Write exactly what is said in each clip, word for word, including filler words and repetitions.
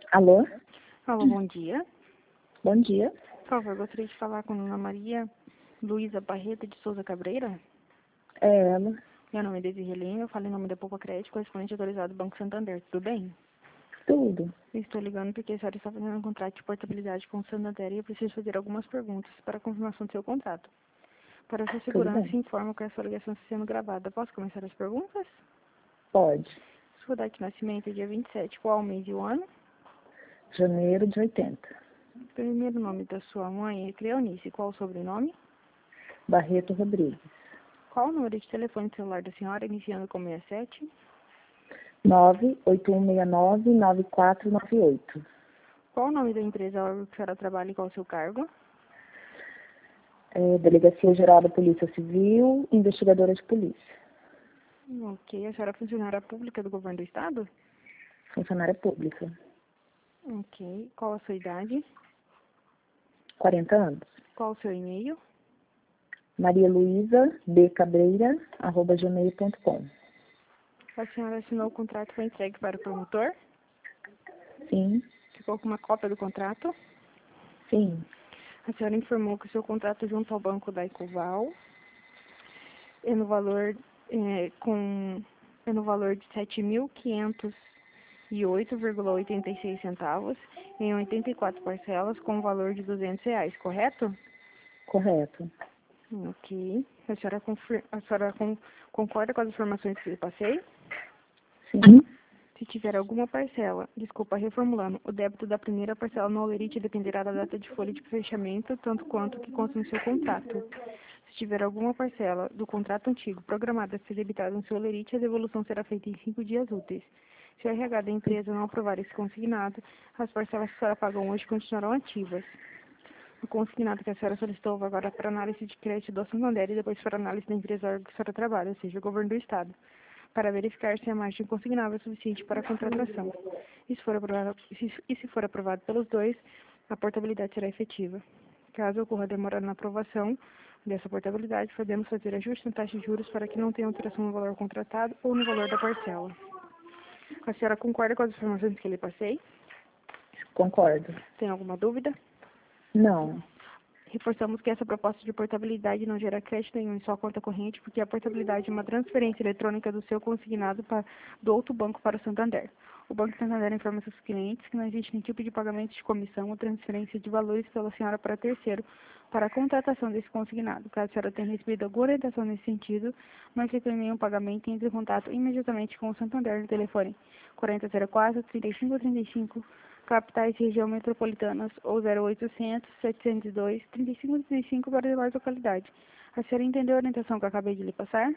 Alô? Alô, bom dia. Bom dia. Por favor, gostaria de falar com a Ana Maria Luísa Barreto de Souza Cabreira. É ela. Meu nome é Desirê Lima, eu falo em nome da Poupa Crédito, correspondente autorizado do Banco Santander. Tudo bem? Tudo. Eu estou ligando porque a senhora está fazendo um contrato de portabilidade com o Santander e eu preciso fazer algumas perguntas para a confirmação do seu contrato. Para sua Tudo segurança, bem. informo que a sua ligação está sendo gravada. Posso começar as perguntas? Pode. Sua data de nascimento é dia vinte e sete. Qual o mês e o ano? Janeiro de oitenta. Primeiro nome da sua mãe é Cleonice. Qual o sobrenome? Barreto Rodrigues. Qual o número de telefone celular da senhora, iniciando com sessenta e sete? nove oito um seis nove nove quatro nove oito. Qual o nome da empresa órgão que a senhora trabalha e qual o seu cargo? É, Delegacia Geral da Polícia Civil, investigadora de polícia. Ok. A senhora é funcionária pública do governo do estado? Funcionária pública. Ok. Qual a sua idade? quarenta anos. Qual o seu e-mail? Maria Luísa B. Cabreira, arroba gmail ponto com. A senhora assinou o contrato e foi entregue para o promotor? Sim. Ficou com uma cópia do contrato? Sim. A senhora informou que o seu contrato junto ao banco da Ecoval é no valor, é, com, é no valor de sete mil quinhentos e oito vírgula oitenta e seis centavos em oitenta e quatro parcelas com o valor de duzentos reais, correto? Correto. Ok. A senhora, confir... a senhora con... concorda com as informações que eu passei? Sim. Se tiver alguma parcela, desculpa, reformulando, o débito da primeira parcela no Olerite dependerá da data de folha de fechamento, tanto quanto que consta no seu contrato. Se tiver alguma parcela do contrato antigo programada a ser debitada no seu Olerite, a devolução será feita em cinco dias úteis. Se o R H da empresa não aprovar esse consignado, as parcelas que a senhora pagam hoje continuarão ativas. O consignado que a senhora solicitou vai agora para análise de crédito do Santander e depois para análise da empresa que a senhora trabalha, ou seja, o governo do Estado, para verificar se a margem consignável é suficiente para a contratação. E se for aprovado, e se for aprovado pelos dois, a portabilidade será efetiva. Caso ocorra demora na aprovação dessa portabilidade, podemos fazer ajuste na taxa de juros para que não tenha alteração no valor contratado ou no valor da parcela. A senhora concorda com as informações que lhe passei? Concordo. Tem alguma dúvida? Não. Reforçamos que essa proposta de portabilidade não gera crédito nenhum em sua conta corrente, porque a portabilidade é uma transferência eletrônica do seu consignado para, do outro banco para o Santander. O Banco Santander informa seus clientes que não existe nenhum tipo de pagamento de comissão ou transferência de valores pela senhora para terceiro para a contratação desse consignado. Caso a senhora tenha recebido alguma orientação nesse sentido, não efetue nenhum pagamento e entre em contato imediatamente com o Santander no telefone quarenta zero quatro, trinta e cinco trinta e cinco, capitais e região metropolitanas, ou zero oitocentos, setecentos e dois, trinta e cinco trinta e cinco para demais localidades. A senhora entendeu a orientação que eu acabei de lhe passar?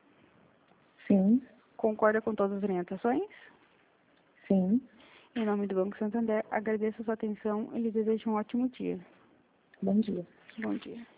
Sim. Concorda com todas as orientações? Sim. Em nome do Banco Santander, agradeço a sua atenção e lhe desejo um ótimo dia. Bom dia. Bom dia.